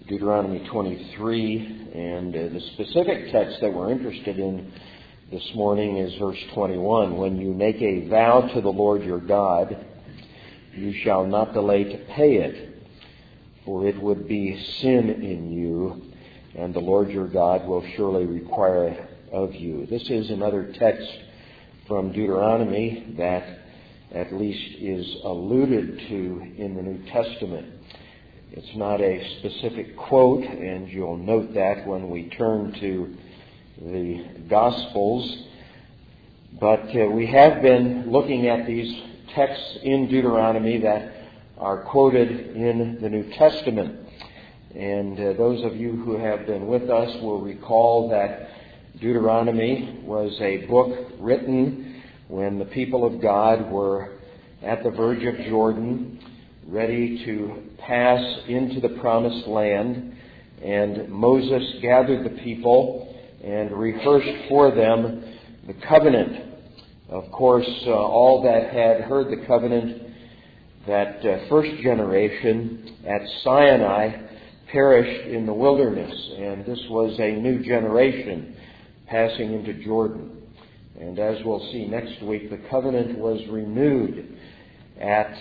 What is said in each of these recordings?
Deuteronomy 23, and the specific text that we're interested in this morning is verse 21. When you make a vow to the Lord your God, you shall not delay to pay it, for it would be sin in you, and the Lord your God will surely require it of you. This is another text from Deuteronomy that at least is alluded to in the New Testament. It's not a specific quote, and you'll note that when we turn to the Gospels. But we have been looking at these texts in Deuteronomy that are quoted in the New Testament. And those of you who have been with us will recall that Deuteronomy was a book written when the people of God were at the verge of Jordan, ready to pass into the promised land, and Moses gathered the people and rehearsed for them the covenant. Of course, all that had heard the covenant, that first generation at Sinai, perished in the wilderness, and this was a new generation passing into Jordan. And as we'll see next week, the covenant was renewed at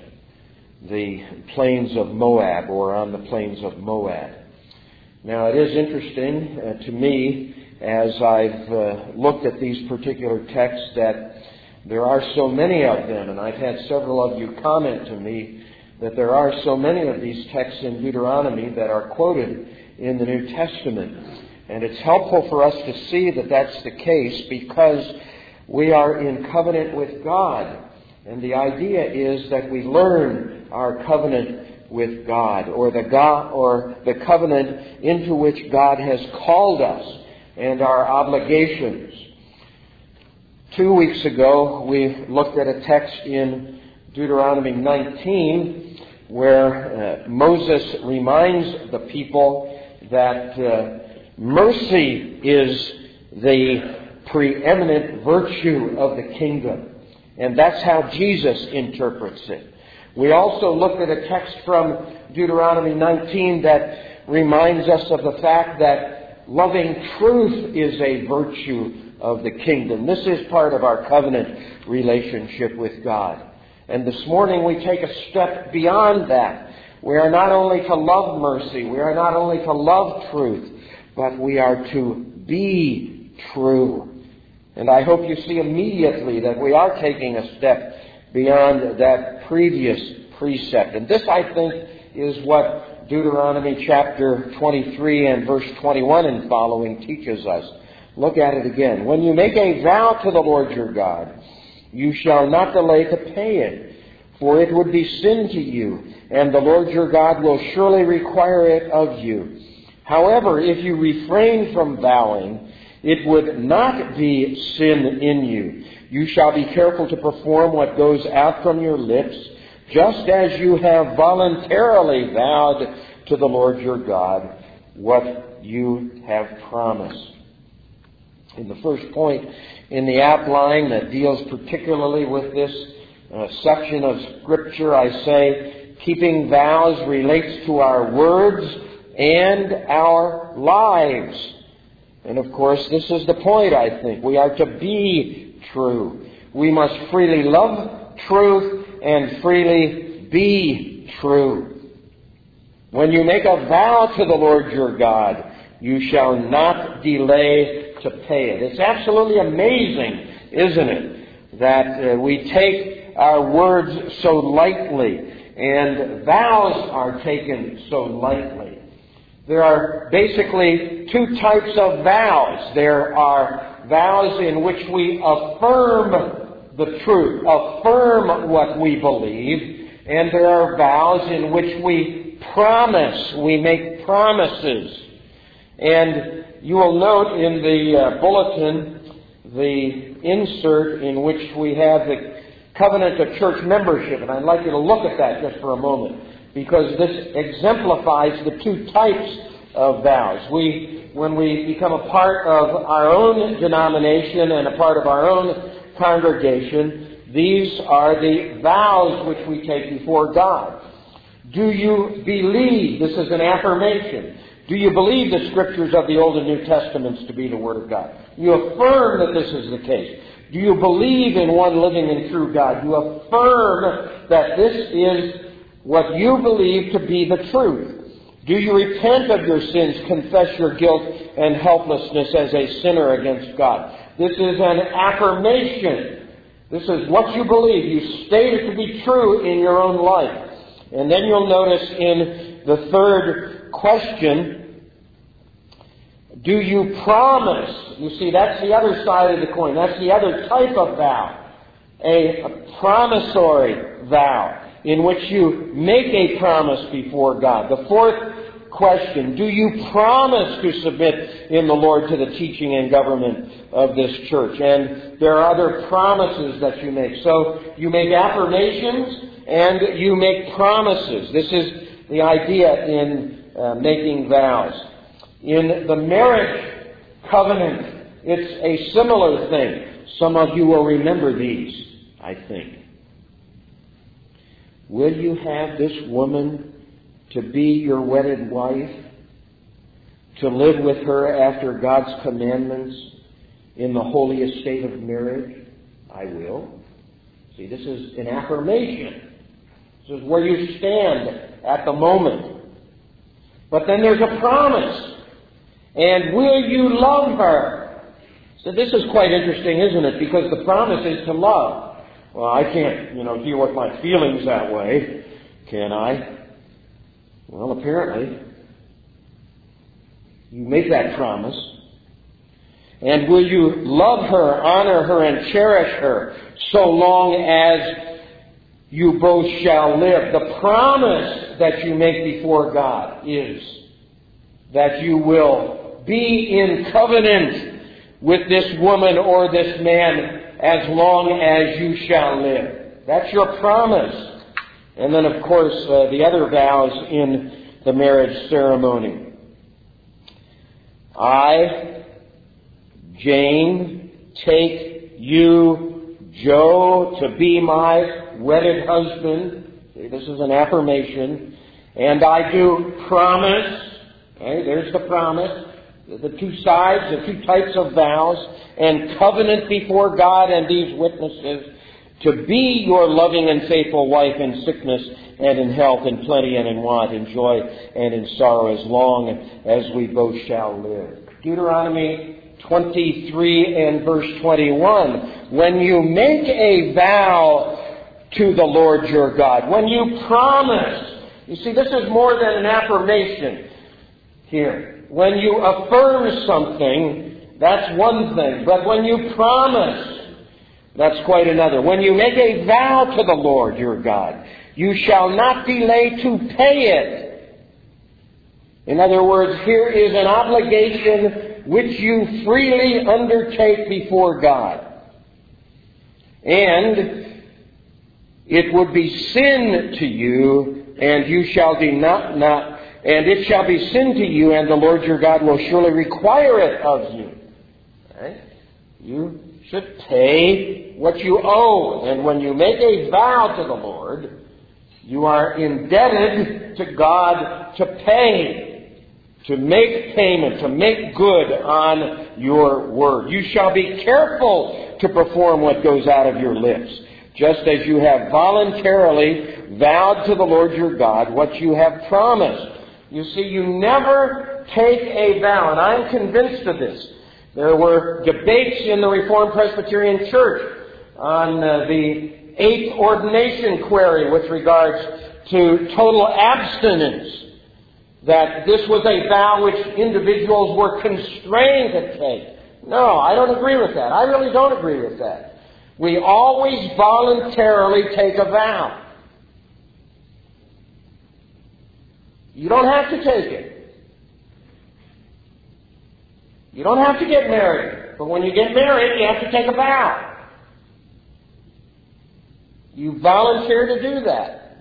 the plains of Moab, or on the plains of Moab. Now, it is interesting to me, as I've looked at these particular texts, that there are so many of them, and I've had several of you comment to me that there are so many of these texts in Deuteronomy that are quoted in the New Testament. And it's helpful for us to see that that's the case because we are in covenant with God. And the idea is that we learn our covenant with God, or the covenant into which God has called us, and our obligations. 2 weeks ago, we looked at a text in Deuteronomy 19 where Moses reminds the people that mercy is the preeminent virtue of the kingdom. And that's how Jesus interprets it. We also looked at a text from Deuteronomy 19 that reminds us of the fact that loving truth is a virtue of the kingdom. This is part of our covenant relationship with God. And this morning we take a step beyond that. We are not only to love mercy, we are not only to love truth, but we are to be true. And I hope you see immediately that we are taking a step beyond that previous precept. And this, I think, is what Deuteronomy chapter 23 and verse 21 and following teaches us. Look at it again. When you make a vow to the Lord your God, you shall not delay to pay it, for it would be sin to you, and the Lord your God will surely require it of you. However, if you refrain from vowing, it would not be sin in you. You shall be careful to perform what goes out from your lips, just as you have voluntarily vowed to the Lord your God what you have promised. In the first point in the outline that deals particularly with this section of Scripture, I say, keeping vows relates to our words and our lives. And of course, this is the point, I think. We are to be true. We must freely love truth and freely be true. When you make a vow to the Lord your God, you shall not delay to pay it. It's absolutely amazing, isn't it, that we take our words so lightly, and vows are taken so lightly. There are basically two types of vows. There are vows in which we affirm the truth, affirm what we believe, and there are vows in which we promise, we make promises. And you will note in the bulletin the insert in which we have the covenant of church membership. And I'd like you to look at that just for a moment, because this exemplifies the two types of vows. When we become a part of our own denomination and a part of our own congregation, these are the vows which we take before God. Do you believe? This is an affirmation. Do you believe the Scriptures of the Old and New Testaments to be the Word of God? You affirm that this is the case. Do you believe in one living and true God? You affirm that this is what you believe to be the truth. Do you repent of your sins, confess your guilt and helplessness as a sinner against God? This is an affirmation. This is what you believe. You state it to be true in your own life. And then you'll notice in the third question, do you promise? You see, that's the other side of the coin. That's the other type of vow. A promissory vow in which you make a promise before God. The fourth question, do you promise to submit in the Lord to the teaching and government of this church? And there are other promises that you make. So you make affirmations and you make promises. This is the idea in making vows. In the marriage covenant, it's a similar thing. Some of you will remember these, I think. Will you have this woman to be your wedded wife, to live with her after God's commandments in the holy estate of marriage? I will. See, this is an affirmation. This is where you stand at the moment. But then there's a promise. And will you love her? So this is quite interesting, isn't it? Because the promise is to love. Well, I can't, deal with my feelings that way, can I? Well, apparently. You make that promise. And will you love her, honor her, and cherish her so long as you both shall live? The promise that you make before God is that you will be in covenant with this woman or this man as long as you shall live. That's your promise. And then, of course, the other vows in the marriage ceremony. I, Jane, take you, Joe, to be my wedded husband. See, this is an affirmation. And I do promise. Okay, there's the promise. The two sides, the two types of vows, and covenant before God and these witnesses to be your loving and faithful wife in sickness and in health, in plenty and in want, in joy and in sorrow, as long as we both shall live. Deuteronomy 23 and verse 21. When you make a vow to the Lord your God, when you promise, you see, this is more than an affirmation here. When you affirm something, that's one thing. But when you promise, that's quite another. When you make a vow to the Lord your God, you shall not delay to pay it. In other words, here is an obligation which you freely undertake before God. And it would be sin to you, and you shall and it shall be sin to you, and the Lord your God will surely require it of you. Right? You should pay what you owe. And when you make a vow to the Lord, you are indebted to God to pay, to make payment, to make good on your word. You shall be careful to perform what goes out of your lips, just as you have voluntarily vowed to the Lord your God what you have promised. You see, you never take a vow, and I'm convinced of this. There were debates in the Reformed Presbyterian Church on the eighth ordination query with regards to total abstinence, that this was a vow which individuals were constrained to take. No, I don't agree with that. I really don't agree with that. We always voluntarily take a vow. You don't have to take it. You don't have to get married. But when you get married, you have to take a vow. You volunteer to do that.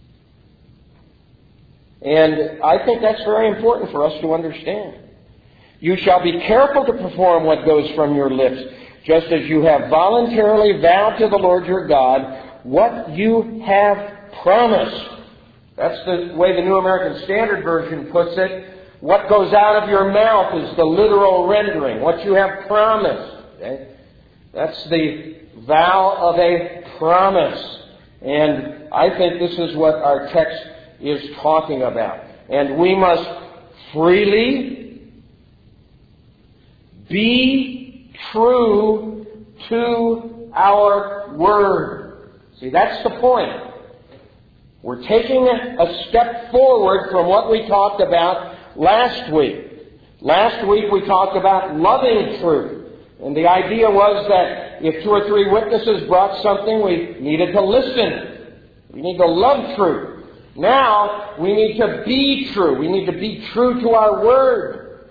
And I think that's very important for us to understand. You shall be careful to perform what goes from your lips, just as you have voluntarily vowed to the Lord your God what you have promised. That's the way the New American Standard Version puts it. What goes out of your mouth is the literal rendering. What you have promised. Okay? That's the vow of a promise. And I think this is what our text is talking about. And we must freely be true to our word. See, that's the point. We're taking a step forward from what we talked about last week. Last week we talked about loving truth. And the idea was that if 2 or 3 witnesses brought something, we needed to listen. We need to love truth. Now we need to be true. We need to be true to our word.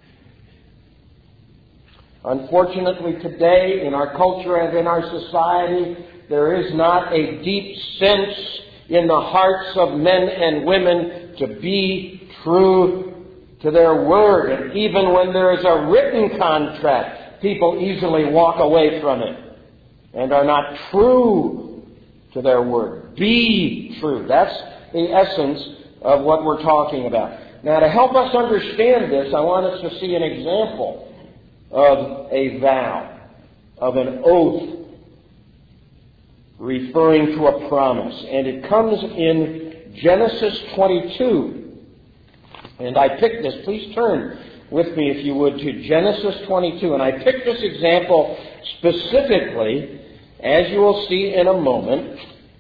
Unfortunately today, in our culture and in our society, there is not a deep sense in the hearts of men and women to be true to their word. And even when there is a written contract, people easily walk away from it and are not true to their word. Be true. That's the essence of what we're talking about. Now, to help us understand this, I want us to see an example of a vow, of an oath referring to a promise. And it comes in Genesis 22. And I picked this. Please turn with me, if you would, to Genesis 22. And I picked this example specifically, as you will see in a moment,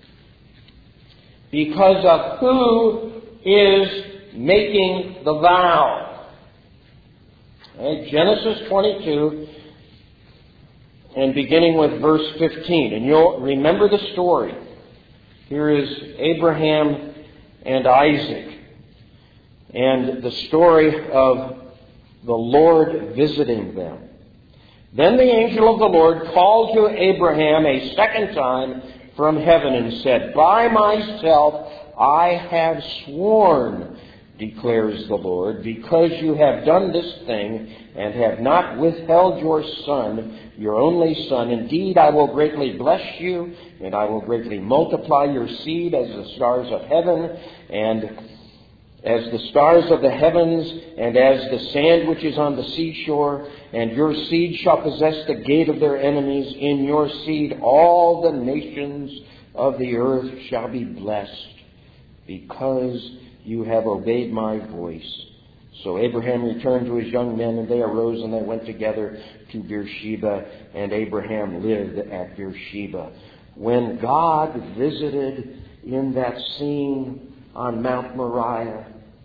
because of who is making the vow. Okay, Genesis 22, and beginning with verse 15. And you'll remember the story. Here is Abraham and Isaac, and the story of the Lord visiting them. Then the angel of the Lord called to Abraham a second time from heaven and said, "By myself I have sworn, declares the Lord, because you have done this thing and have not withheld your son, your only son. Indeed, I will greatly bless you, and I will greatly multiply your seed as the stars of heaven, and as the stars of the heavens, and as the sand which is on the seashore. And your seed shall possess the gate of their enemies. In your seed all the nations of the earth shall be blessed, because you have obeyed my voice." So Abraham returned to his young men, and they arose and they went together to Beersheba, and Abraham lived at Beersheba. When God visited in that scene on Mount Moriah,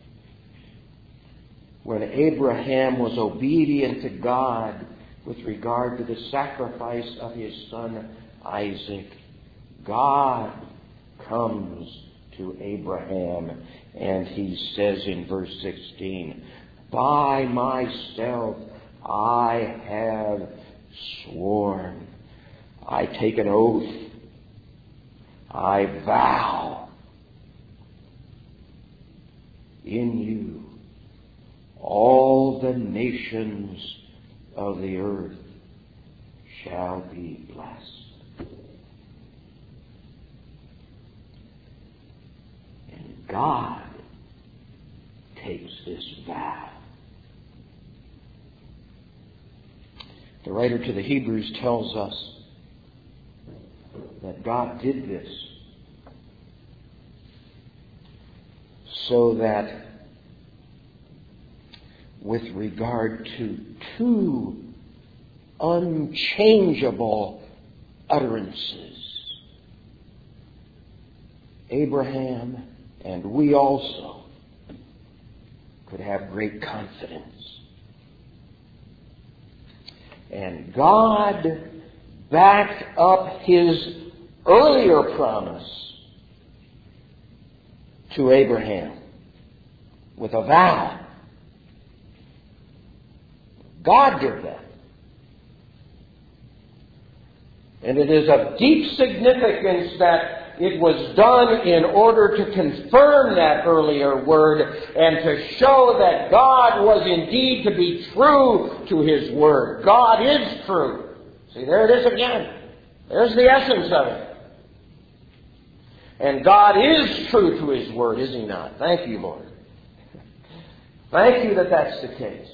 when Abraham was obedient to God with regard to the sacrifice of his son Isaac, God comes to Abraham, and he says in verse 16, "By myself I have sworn." I take an oath. I vow in you all the nations of the earth shall be blessed. And God takes this vow. The writer to the Hebrews tells us that God did this so that with regard to 2 unchangeable utterances, Abraham and we also could have great confidence. And God backed up his earlier promise to Abraham with a vow. God did that. And it is of deep significance that it was done in order to confirm that earlier word and to show that God was indeed to be true to his word. God is true. See, there it is again. There's the essence of it. And God is true to His Word, is He not? Thank you, Lord. Thank you that that's the case.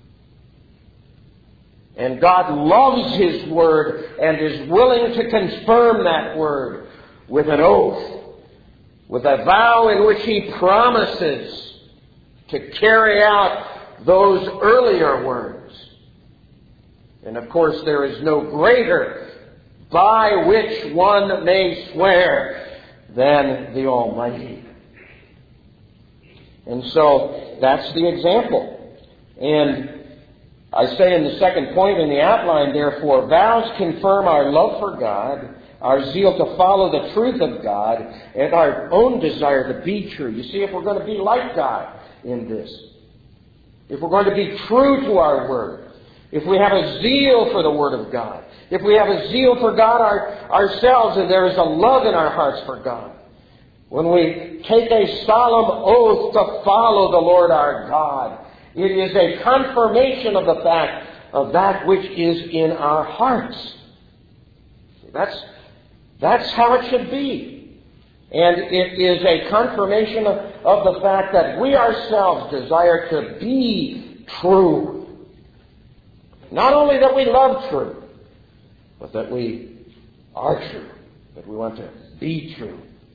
And God loves His Word and is willing to confirm that Word with an oath, with a vow in which He promises to carry out those earlier words. And of course, there is no greater by which one may swear than the Almighty. And so, that's the example. And I say in the second point in the outline, therefore, vows confirm our love for God, our zeal to follow the truth of God, and our own desire to be true. You see, if we're going to be like God in this, if we're going to be true to our Word, if we have a zeal for the Word of God, if we have a zeal for God ourselves, and there is a love in our hearts for God, when we take a solemn oath to follow the Lord our God, it is a confirmation of the fact of that which is in our hearts. That's how it should be. And it is a confirmation of the fact that we ourselves desire to be true. Not only that we love truth, but that we are true, that we want to be true.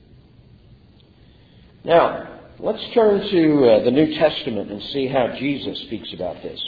Now, let's turn to the New Testament and see how Jesus speaks about this.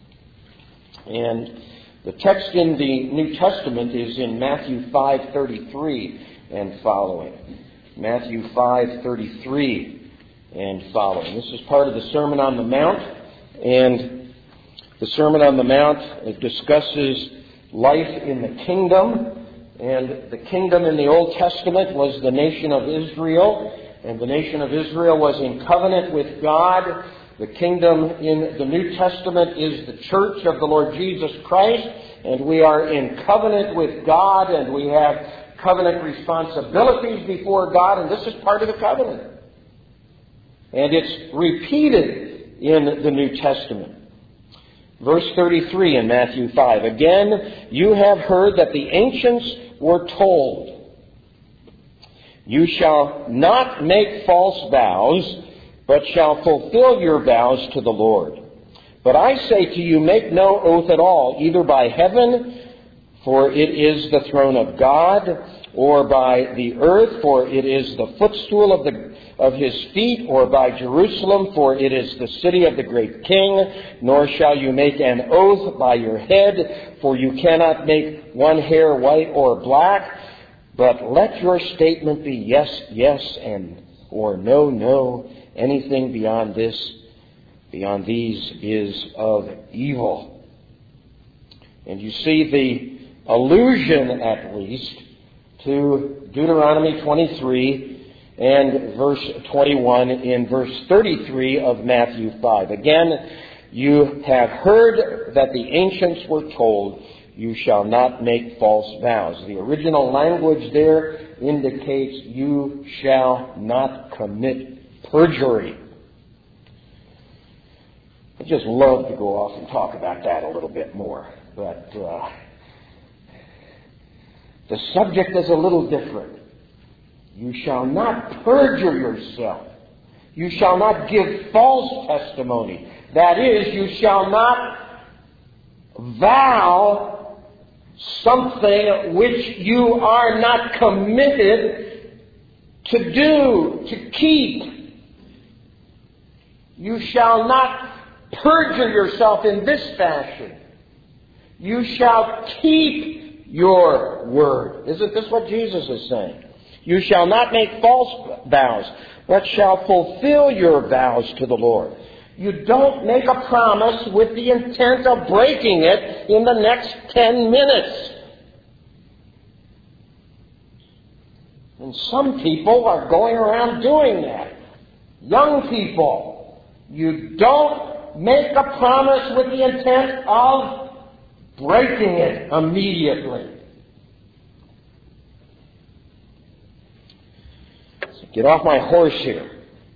And the text in the New Testament is in Matthew 5:33 and following. Matthew 5:33 and following. This is part of the Sermon on the Mount, and the Sermon on the Mount discusses life in the kingdom. And the kingdom in the Old Testament was the nation of Israel, and the nation of Israel was in covenant with God. The kingdom in the New Testament is the church of the Lord Jesus Christ, and we are in covenant with God, and we have covenant responsibilities before God, and this is part of the covenant. And it's repeated in the New Testament. Verse 33 in Matthew 5. Again, you have heard that the ancients were told, you shall not make false vows, but shall fulfill your vows to the Lord. But I say to you, make no oath at all, either by heaven, for it is the throne of God, or by the earth, for it is the footstool of His feet, or by Jerusalem, for it is the city of the great King. Nor shall you make an oath by your head, for you cannot make one hair white or black. But let your statement be yes, yes, and or no, no. Anything beyond these is of evil. And you see the allusion, at least, to Deuteronomy 23 and verse 21 in verse 33 of Matthew 5. Again, you have heard that the ancients were told, you shall not make false vows. The original language there indicates you shall not commit perjury. I'd just love to go off and talk about that a little bit more, but the subject is a little different. You shall not perjure yourself. You shall not give false testimony. That is, you shall not vow something which you are not committed to do, to keep. You shall not perjure yourself in this fashion. You shall keep your word. Isn't this what Jesus is saying? You shall not make false vows, but shall fulfill your vows to the Lord. You don't make a promise with the intent of breaking it in the next 10 minutes. And some people are going around doing that. Young people, you don't make a promise with the intent of breaking it immediately. So get off my horse here.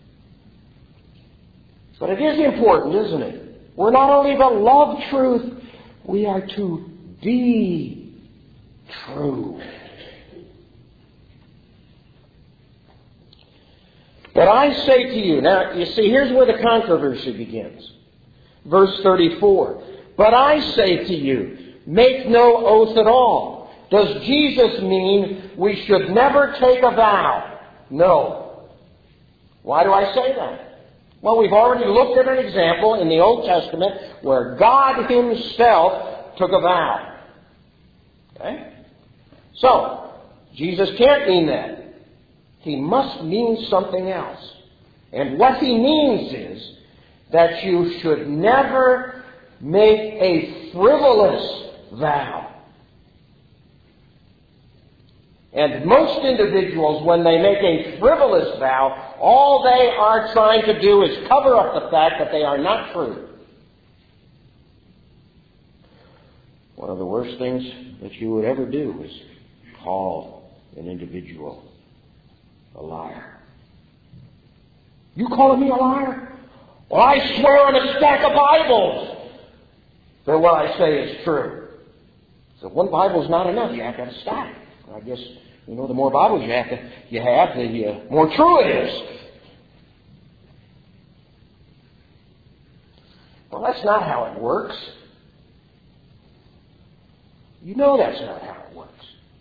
But it is important, isn't it? We're not only to love truth, we are to be true. But I say to you, now you see, here's where the controversy begins. Verse 34. But I say to you, make no oath at all. Does Jesus mean we should never take a vow? No. Why do I say that? Well, we've already looked at an example in the Old Testament where God Himself took a vow. Okay? So, Jesus can't mean that. He must mean something else. And what He means is that you should never make a frivolous vow. And most individuals, when they make a frivolous vow, all they are trying to do is cover up the fact that they are not true. One of the worst things that you would ever do is call an individual a liar. You calling me a liar? Well, I swear on a stack of Bibles that what I say is true. So one Bible is not enough. You have to have a stack. I guess, the more Bibles you have, the more true it is. Well, that's not how it works. You know that's not how it works.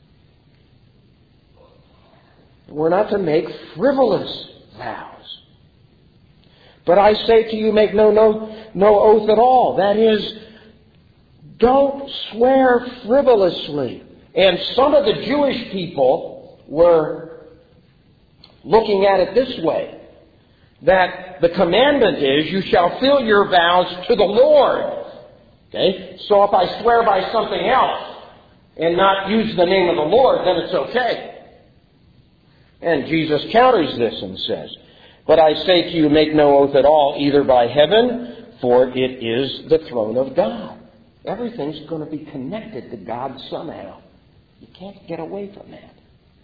We're not to make frivolous vows. But I say to you, make no oath at all. That is, don't swear frivolously. And some of the Jewish people were looking at it this way, that the commandment is, you shall fill your vows to the Lord. Okay? So if I swear by something else and not use the name of the Lord, then it's okay. And Jesus counters this and says, but I say to you, make no oath at all, either by heaven, for it is the throne of God. Everything's going to be connected to God somehow. You can't get away from that.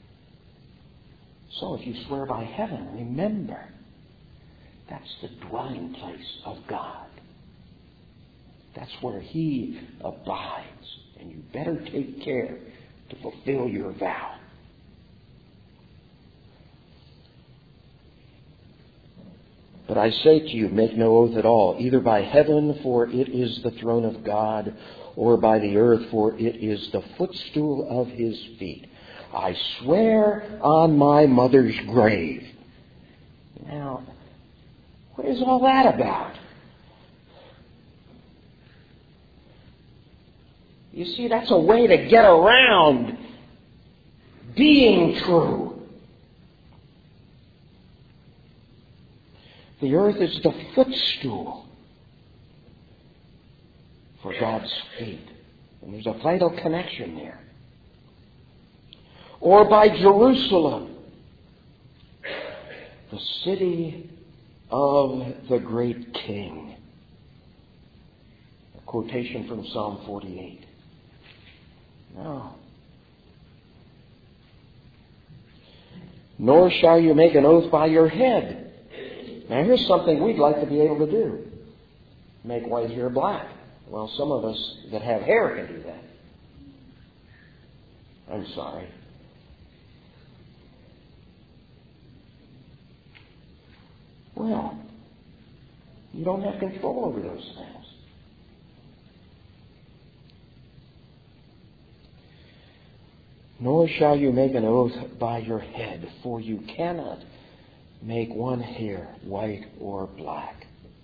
So if you swear by heaven, remember, that's the dwelling place of God. That's where He abides. And you better take care to fulfill your vow. But I say to you, make no oath at all, either by heaven, for it is the throne of God, or by the earth, for it is the footstool of His feet. I swear on my mother's grave. Now, what is all that about? You see, that's a way to get around being true. The earth is the footstool for God's feet. And there's a vital connection there. Or by Jerusalem, the city of the great King. A quotation from Psalm 48. No. Nor shall you make an oath by your head. Now here's something we'd like to be able to do. Make white hair black. Well, some of us that have hair can do that. I'm sorry. Well, you don't have control over those things. Nor shall you make an oath by your head, for you cannot make one hair white or black.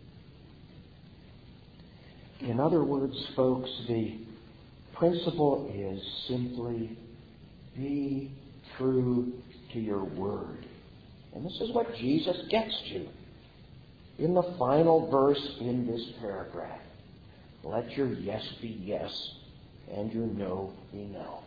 In other words, folks, the principle is simply be true to your word. And this is what Jesus gets to in the final verse in this paragraph. Let your yes be yes and your no be no.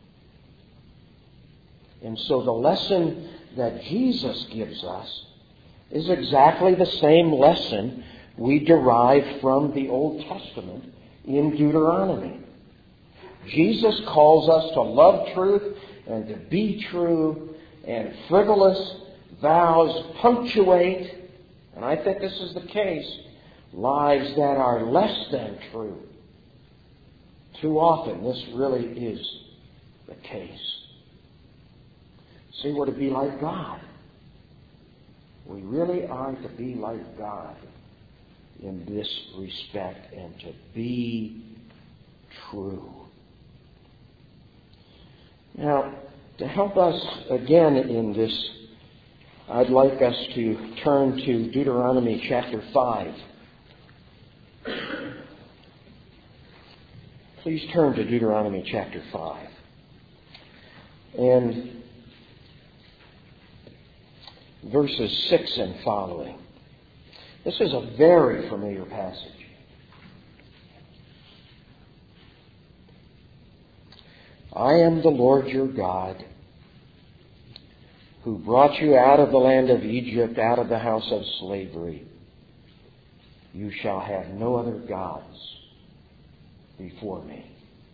And so the lesson that Jesus gives us is exactly the same lesson we derive from the Old Testament in Deuteronomy. Jesus calls us to love truth and to be true, and frivolous vows punctuate, and I think this is the case, lives that are less than true. Too often this really is the case. See, we're to be like God. We really are to be like God in this respect and to be true. Now, to help us again in this, I'd like us to turn to Deuteronomy chapter 5. Please turn to Deuteronomy chapter 5. And verses 6 and following. This is a very familiar passage. I am the Lord your God, who brought you out of the land of Egypt, out of the house of slavery. You shall have no other gods before me.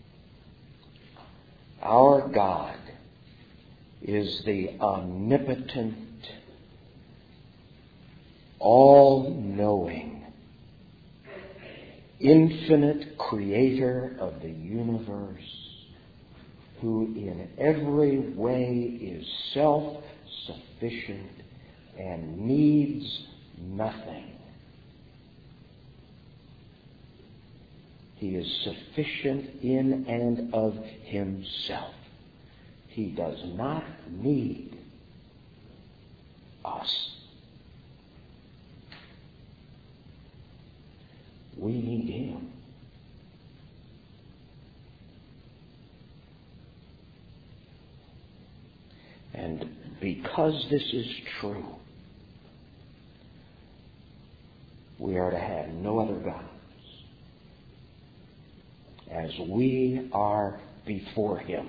Our God is the omnipotent, all-knowing, infinite creator of the universe, who in every way is self-sufficient and needs nothing. He is sufficient in and of himself. He does not need us. We need him. And because this is true, we are to have no other gods as we are before him.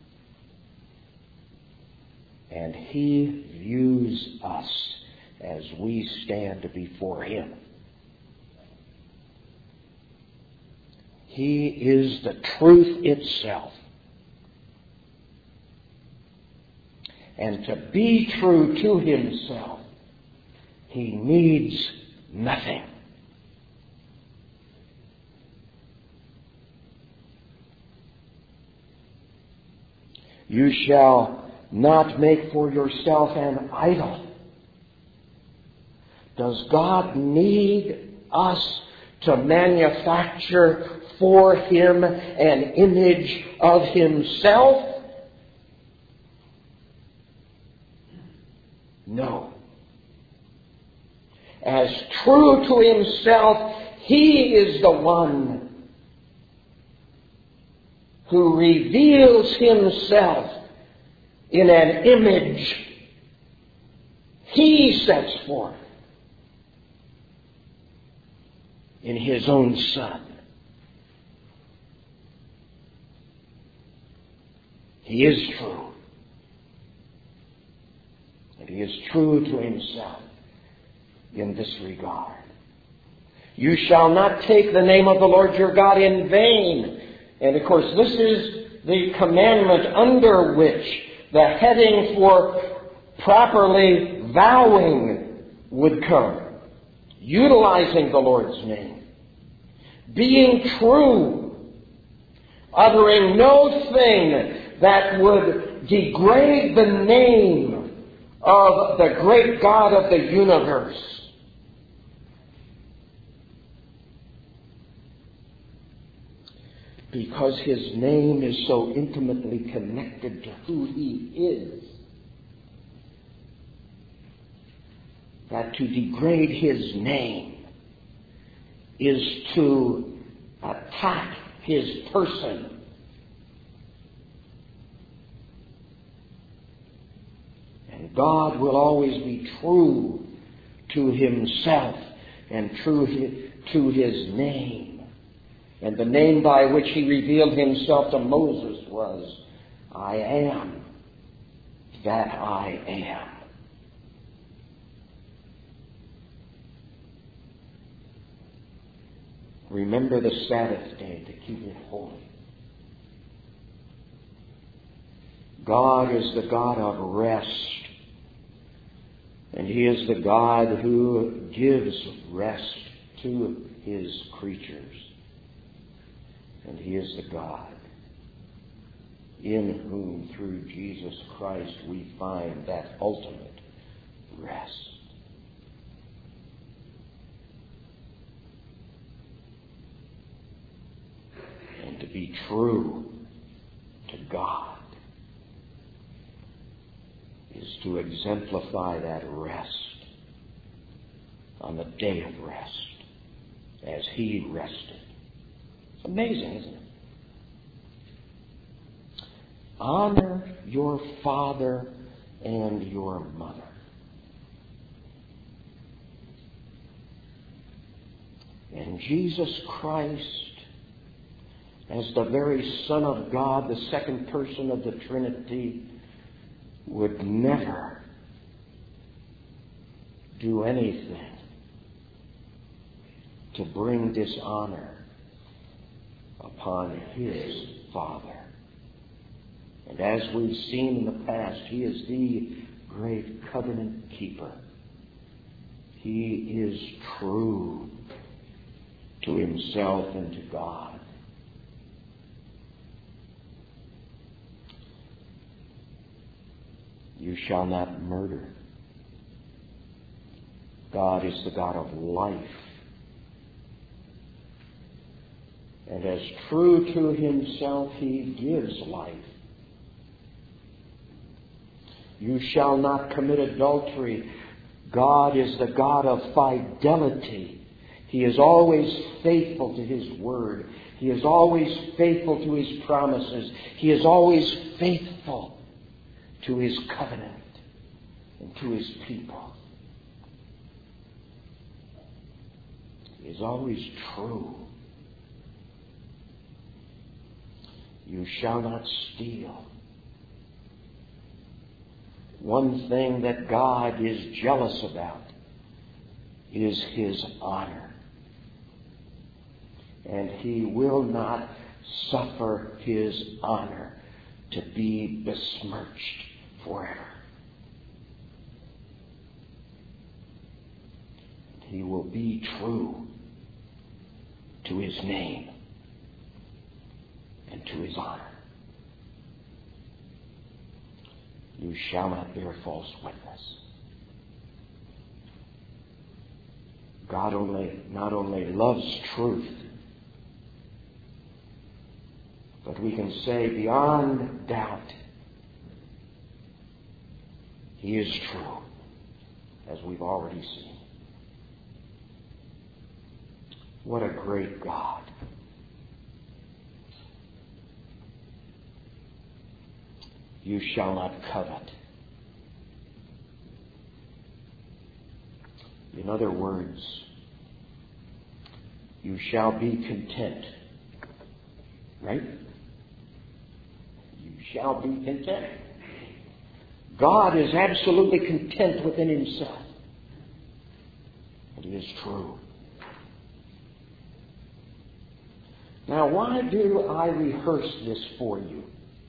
And he views us as we stand before him. He is the truth itself. And to be true to himself, he needs nothing. You shall not make for yourself an idol. Does God need us to manufacture for him an image of himself? No. As true to himself, he is the one who reveals himself in an image he sets forth in his own Son. He is true. And he is true to himself in this regard. You shall not take the name of the Lord your God in vain. And of course, this is the commandment under which the heading for properly vowing would come. Utilizing the Lord's name. Being true. Uttering no thing that would degrade the name of the great God of the universe. Because his name is so intimately connected to who he is, that to degrade his name is to attack his person. And God will always be true to himself and true to his name. And the name by which he revealed himself to Moses was, I am that I am. Remember the Sabbath day to keep it holy. God is the God of rest. And he is the God who gives rest to his creatures. And he is the God in whom, through Jesus Christ, we find that ultimate rest. be true to God is to exemplify that rest on the day of rest as He rested. It's amazing, isn't it? Honor your father and your mother. And Jesus Christ, as the very Son of God, the second person of the Trinity, would never do anything to bring dishonor upon His Father. And as we've seen in the past, He is the great covenant keeper. He is true to Himself and to God. You shall not murder. God is the God of life. And as true to Himself, He gives life. You shall not commit adultery. God is the God of fidelity. He is always faithful to His word. He is always faithful to His promises. He is always faithful to His covenant and to His people. He is always true. You shall not steal. One thing that God is jealous about is His honor. And He will not suffer His honor to be besmirched forever. He will be true to His name and to His honor. You shall not bear false witness. God not only loves truth, but we can say beyond doubt, He is true, as we've already seen. What a great God. You shall not covet. In other words, you shall be content. Right? You shall be content. God is absolutely content within Himself. And He is true. Now, why do I rehearse this for you?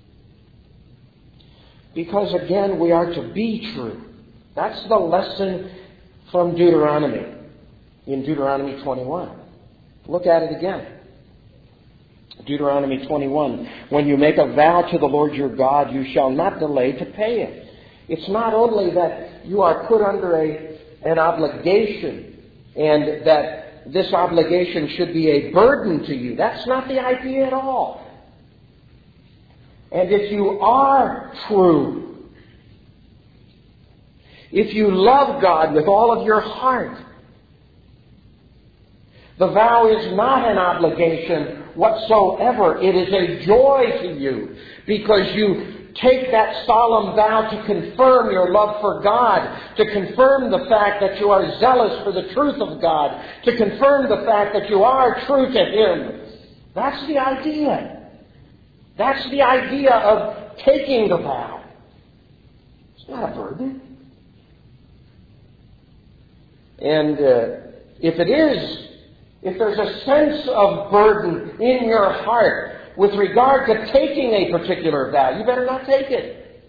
Because, again, we are to be true. That's the lesson from Deuteronomy, in Deuteronomy 21. Look at it again. Deuteronomy 21. When you make a vow to the Lord your God, you shall not delay to pay it. It's not only that you are put under an obligation and that this obligation should be a burden to you. That's not the idea at all. And if you are true, if you love God with all of your heart, the vow is not an obligation whatsoever. It is a joy to you because you take that solemn vow to confirm your love for God, to confirm the fact that you are zealous for the truth of God, to confirm the fact that you are true to Him. That's the idea. That's the idea of taking the vow. It's not a burden. And if there's a sense of burden in your heart with regard to taking a particular vow, you better not take it.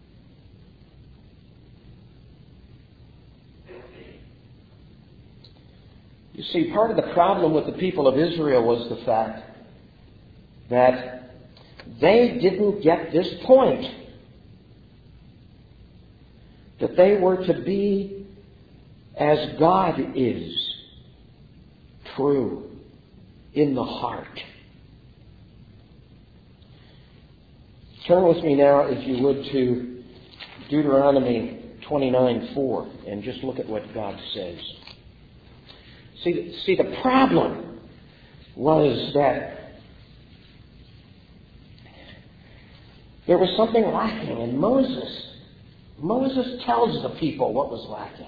You see, part of the problem with the people of Israel was the fact that they didn't get this point. That they were to be as God is, true in the heart. Turn with me now, if you would, to Deuteronomy 29:4, and just look at what God says. See, the problem was that there was something lacking in Moses. Moses tells the people what was lacking.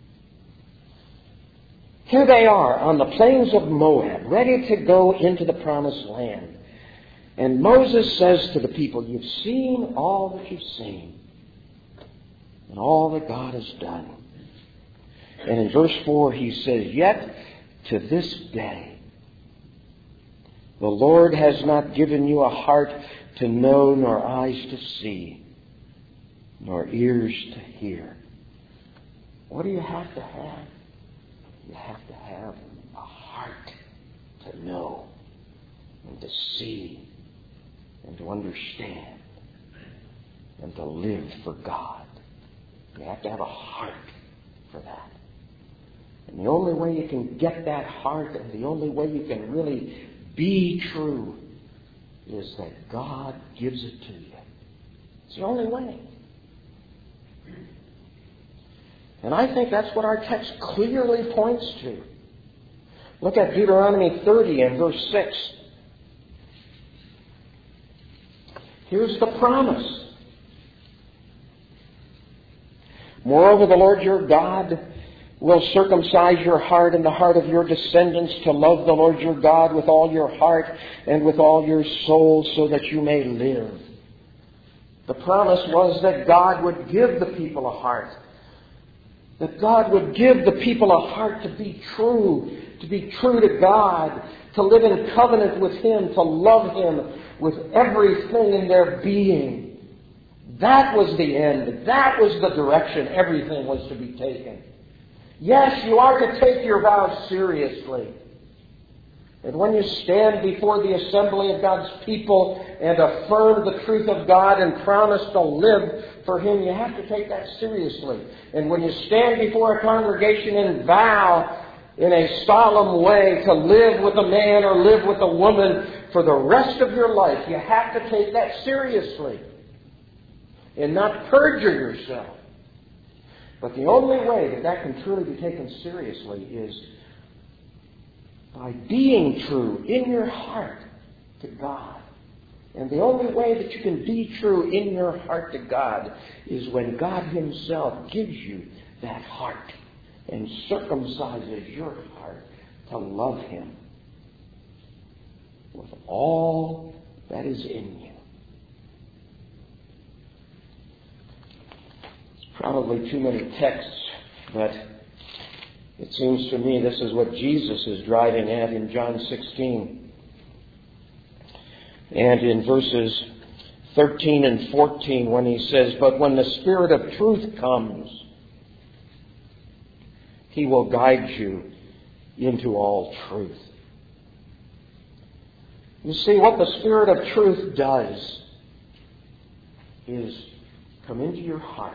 Here they are on the plains of Moab, ready to go into the promised land. And Moses says to the people, you've seen all that you've seen, and all that God has done. And in verse 4 he says, yet to this day, the Lord has not given you a heart to know, nor eyes to see, nor ears to hear. What do you have to have? You have to have a heart to know and to see and to understand and to live for God. You have to have a heart for that. And the only way you can get that heart, and the only way you can really be true, is that God gives it to you. It's the only way. And I think that's what our text clearly points to. Look at Deuteronomy 30 and verse 6. Here's the promise. Moreover, the Lord your God will circumcise your heart and the heart of your descendants to love the Lord your God with all your heart and with all your soul, so that you may live. The promise was that God would give the people a heart. That God would give the people a heart to be true to God, to live in covenant with Him, to love Him with everything in their being. That was the end. That was the direction everything was to be taken. Yes, you are to take your vows seriously. And when you stand before the assembly of God's people and affirm the truth of God and promise to live for Him, you have to take that seriously. And when you stand before a congregation and vow in a solemn way to live with a man or live with a woman for the rest of your life, you have to take that seriously and not perjure yourself. But the only way that can truly be taken seriously is by being true in your heart to God. And the only way that you can be true in your heart to God is when God Himself gives you that heart and circumcises your heart to love Him with all that is in you. Probably too many texts, but it seems to me this is what Jesus is driving at in John 16. And in verses 13 and 14, when He says, but when the Spirit of truth comes, He will guide you into all truth. You see, what the Spirit of truth does is come into your heart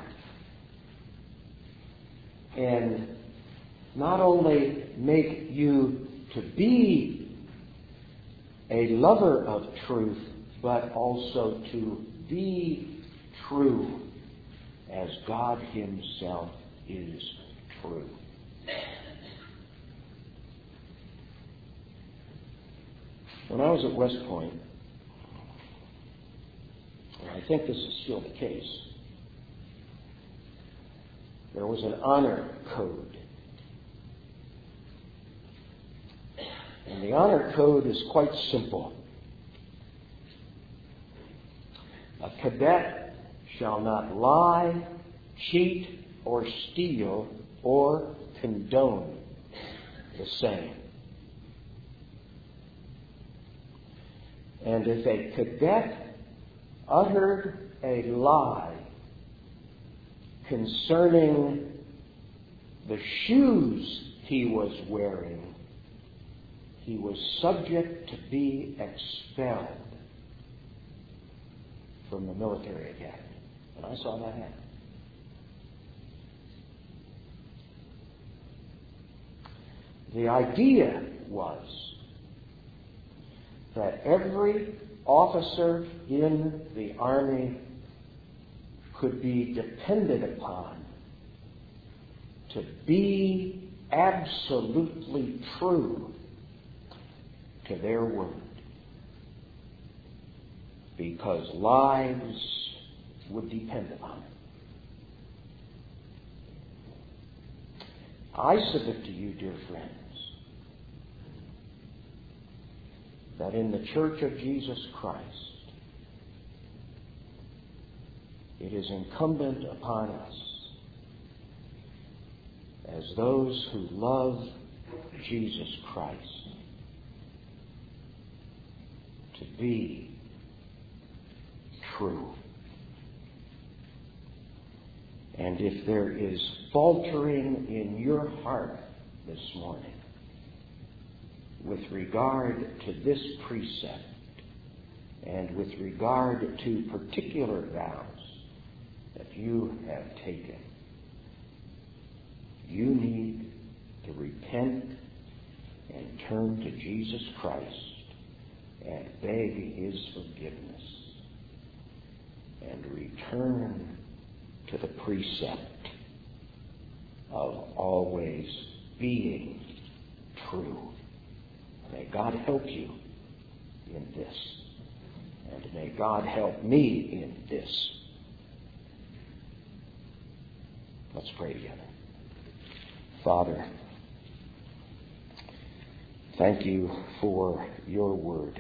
and not only make you to be a lover of truth, but also to be true as God Himself is true. When I was at West Point, and I think this is still the case, there was an honor code. And the honor code is quite simple. A cadet shall not lie, cheat, or steal, or condone the same. And if a cadet uttered a lie concerning the shoes he was wearing, he was subject to be expelled from the military academy. And I saw that happen. The idea was that every officer in the army could be depended upon to be absolutely true to their word, because lives would depend upon it. I submit to you, dear friends, that in the Church of Jesus Christ, it is incumbent upon us, as those who love Jesus Christ, to be true. And if there is faltering in your heart this morning with regard to this precept and with regard to particular vows that you have taken, you need to repent and turn to Jesus Christ and beg His forgiveness and return to the precept of always being true. May God help you in this, and may God help me in this. Let's pray together. Father, thank you for your word.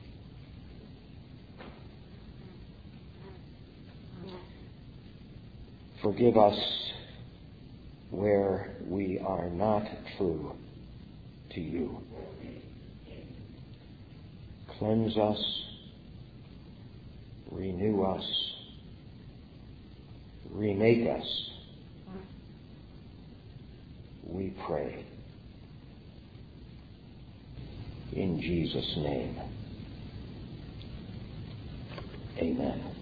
Forgive us where we are not true to you. Cleanse us, renew us, remake us, we pray. In Jesus' name, amen.